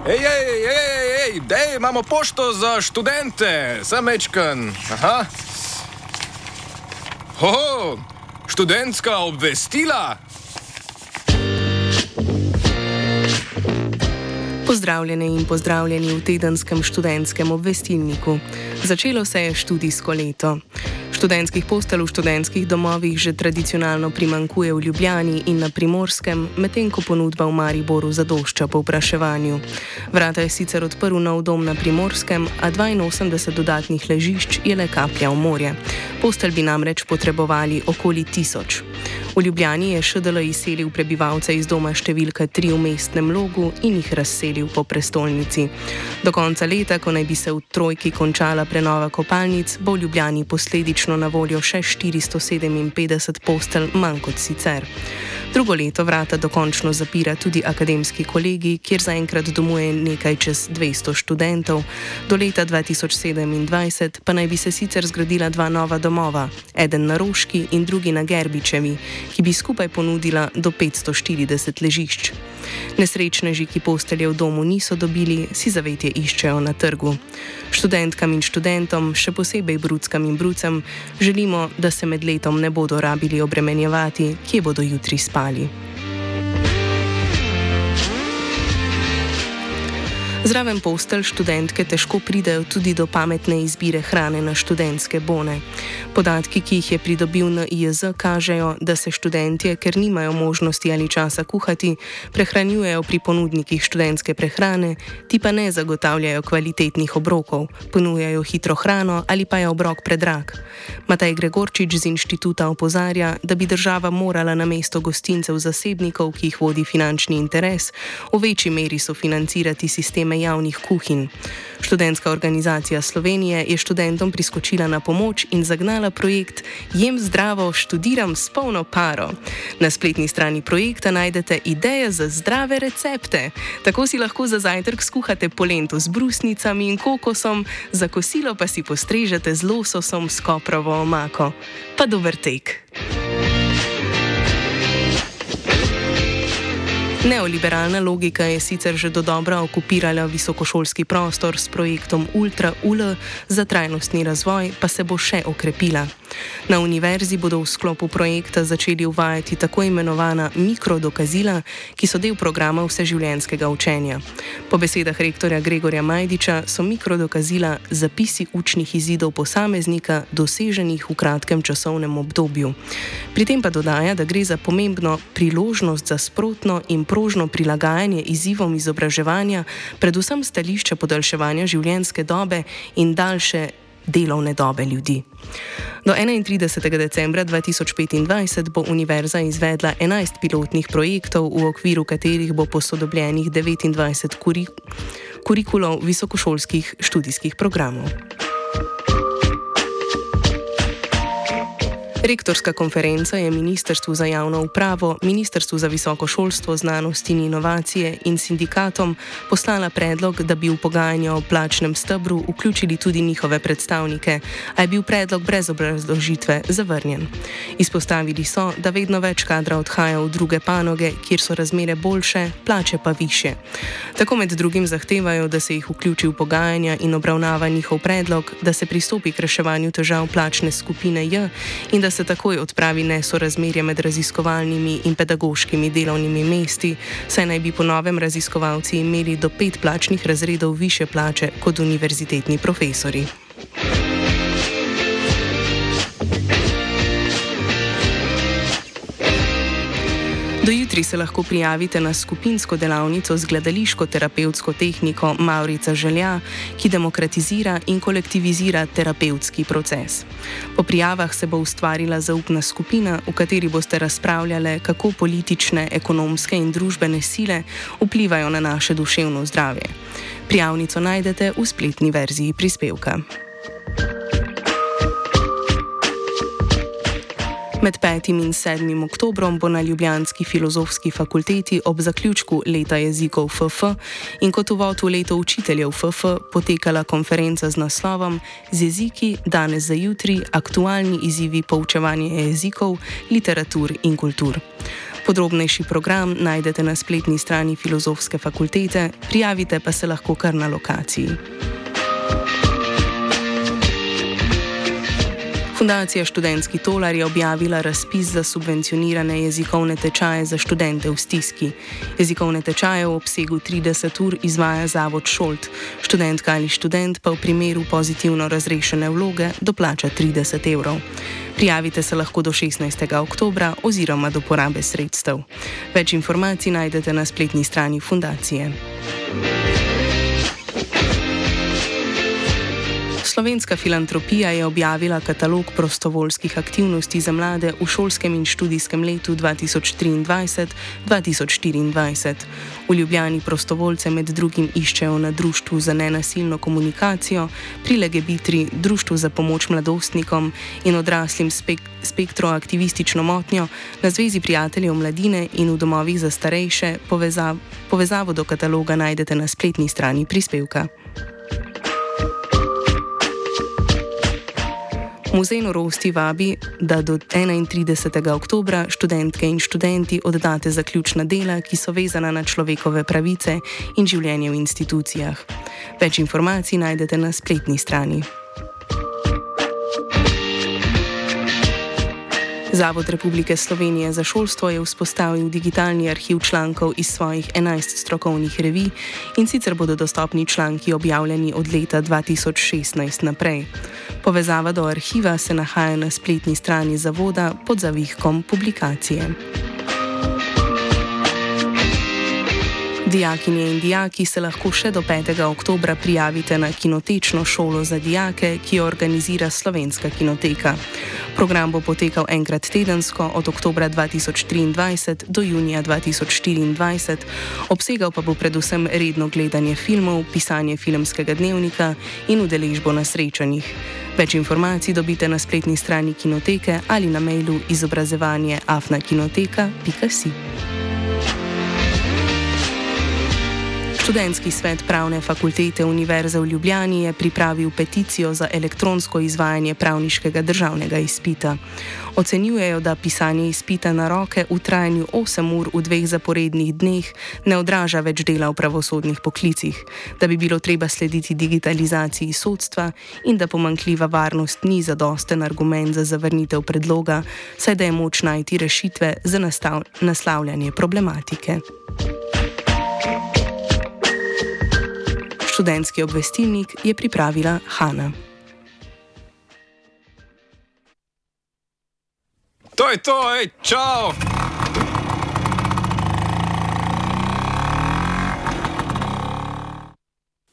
Dej, imamo pošto za študente, samečkan. Aha. Ho, študentska obvestila. Pozdravljene in pozdravljeni v tedenskem študentskem obvestilniku. Začelo se je študijsko leto. Študentskih postelj v študentskih domovih že tradicionalno primanjkuje v Ljubljani in na Primorskem, medtem ko ponudba v Mariboru zadošča povpraševanju. Vrata je sicer odprl nov dom na Primorskem, a 82 dodatnih ležišč je le kaplja v morje. Postelj bi namreč potrebovali okoli 1000. V Ljubljani je ŠDL izselil prebivalce iz doma številka 3 v Mestnem Logu in jih razselil po prestolnici. Do konca leta, ko naj bi se v Trojki končala prenova kopalnic, bo v Ljubljani posledično na voljo še 457 postelj manj kot sicer. Drugo leto vrata dokončno zapira tudi akademski kolegij, kjer zaenkrat domuje nekaj čez 200 študentov. Do leta 2027 pa naj bi se sicer zgradila 2 nova domova, eden na Roški in drugi na Gerbičevi, ki bi skupaj ponudila do 540 ležišč. Nesrečneži, ki postelje v domu niso dobili, si zavetje iščejo na trgu. Študentkam in študentom, še posebej bruckam in brucem, želimo, da se med letom ne bodo rabili obremenjevati, kje bodo jutri spali. Zraven postelj študentke težko pridejo tudi do pametne izbire hrane na študentske bone. Podatki, ki jih je pridobil NIJZ, kažejo, da se študentje, ker nimajo možnosti ali časa kuhati, prehranjujejo pri ponudnikih študentske prehrane, ti pa ne zagotavljajo kvalitetnih obrokov, ponujajo hitro hrano ali pa je obrok predrag. Matej Gregorčič z inštituta opozarja, da bi država morala namesto gostincev zasebnikov, ki jih vodi finančni interes, v večji meri sofinancirati sisteme javnih kuhinj. Študentska organizacija Slovenije je študentom priskočila na pomoč in zagnala projekt Jem zdravo, študiram s polno paro. Na spletni strani projekta najdete ideje za zdrave recepte. Tako si lahko za zajtrk skuhate polento z brusnicami in kokosom, za kosilo pa si postrežete z lososom s koprovo omako. Pa dober tek! Neoliberalna logika je sicer že dodobra okupirala visokošolski prostor s projektom Ultra UL, za trajnostni razvoj pa se bo še okrepila. Na univerzi bodo v sklopu projekta začeli uvajati tako imenovana mikrodokazila, ki so del programa vseživljenjskega učenja. Po besedah rektorja Gregorja Majdiča so mikrodokazila zapisi učnih izidov posameznika, doseženih v kratkem časovnem obdobju. Pri tem pa dodaja, da gre za pomembno priložnost za sprotno in prožno prilagajanje izzivom izobraževanja, predvsem stališča podaljševanja življenjske dobe in daljše delovne dobe ljudi. Do 31. decembra 2025 bo univerza izvedla 11 pilotnih projektov, v okviru katerih bo posodobljenih 29 kurikulov visokošolskih študijskih programov. Rektorska konferenca je Ministrstvu za javno upravo, Ministrstvu za visoko šolstvo, znanost in inovacije in sindikatom poslala predlog, da bi v pogajanja o plačnem stebru vključili tudi njihove predstavnike, a je bil predlog brez obrazložitve zavrnjen. Izpostavili so, da vedno več kadra odhaja v druge panoge, kjer so razmere boljše, plače pa višje. Tako med drugim zahtevajo, da se jih vključi v pogajanja in obravnava njihov predlog, da se pristopi k reševanju težav plačne skupine J in da se takoj odpravi nesorazmerje med raziskovalnimi in pedagoškimi delovnimi mesti, saj naj bi po novem raziskovalci imeli do 5 plačnih razredov višje plače kot univerzitetni profesorji. Do jutri se lahko prijavite na skupinsko delavnico z gledališko-terapevtsko tehniko Mavrica Želja, ki demokratizira in kolektivizira terapevtski proces. Po prijavah se bo ustvarila zaupna skupina, v kateri boste razpravljale, kako politične, ekonomske in družbene sile vplivajo na naše duševno zdravje. Prijavnico najdete v spletni verziji prispevka. Med 5. in 7. oktobrom bo na ljubljanski filozofski fakulteti ob zaključku leta jezikov FF in kot uvod v leto učiteljev FF potekala konferenca z naslovom Z jeziki danes za jutri, aktualni izzivi poučevanja jezikov, literatur in kultur. Podrobnejši program najdete na spletni strani Filozofske fakultete, prijavite pa se lahko kar na lokaciji. Fundacija Študentski tolar je objavila razpis za subvencionirane jezikovne tečaje za študente v stiski. Jezikovne tečaje v obsegu 30 ur izvaja Zavod Šolt. Študentka ali študent pa v primeru pozitivno razrešene vloge doplača 30 evrov. Prijavite se lahko do 16. oktobra oziroma do porabe sredstev. Več informacij najdete na spletni strani fundacije. Slovenska filantropija je objavila katalog prostovoljskih aktivnosti za mlade v šolskem in študijskem letu 2023-2024. V Ljubljani prostovoljce med drugim iščejo na Društvu za nenasilno komunikacijo, pri Legebitri, Društvu za pomoč mladostnikom in odraslim spektroaktivistično motnjo, na Zvezi prijateljev mladine in v domovih za starejše. Povezavo do kataloga najdete na spletni strani prispevka. Muzej norosti vabi, da do 31. oktobra študentke in študenti oddate zaključna dela, ki so vezana na človekove pravice in življenje v institucijah. Več informacij najdete na spletni strani. Zavod Republike Slovenije za šolstvo je vzpostavil digitalni arhiv člankov iz svojih 11 strokovnih revij, in sicer bodo dostopni članki objavljeni od leta 2016 naprej. Povezava do arhiva se nahaja na spletni strani zavoda pod zavihkom publikacije. Dijakinje in dijaki se lahko še do 5. oktobra prijavite na kinotečno šolo za dijake, ki jo organizira Slovenska kinoteka. Program bo potekal enkrat tedensko od oktobra 2023 do junija 2024, obsegal pa bo predvsem redno gledanje filmov, pisanje filmskega dnevnika in udeležbo na srečanjih. Več informacij dobite na spletni strani kinoteke ali na mailu izobrazovanje@kinoteka.si. Študentski svet Pravne fakultete Univerze v Ljubljani je pripravil peticijo za elektronsko izvajanje pravniškega državnega izpita. Ocenjujejo, da pisanje izpita na roke v trajanju 8 ur v 2 zaporednih dneh ne odraža več dela v pravosodnih poklicih, da bi bilo treba slediti digitalizaciji sodstva in da pomanjkljiva varnost ni zadosten argument za zavrnitev predloga, saj da je moč najti rešitve za naslavljanje problematike. Študentski obvestilnik je pripravila Hana. To je to, čau!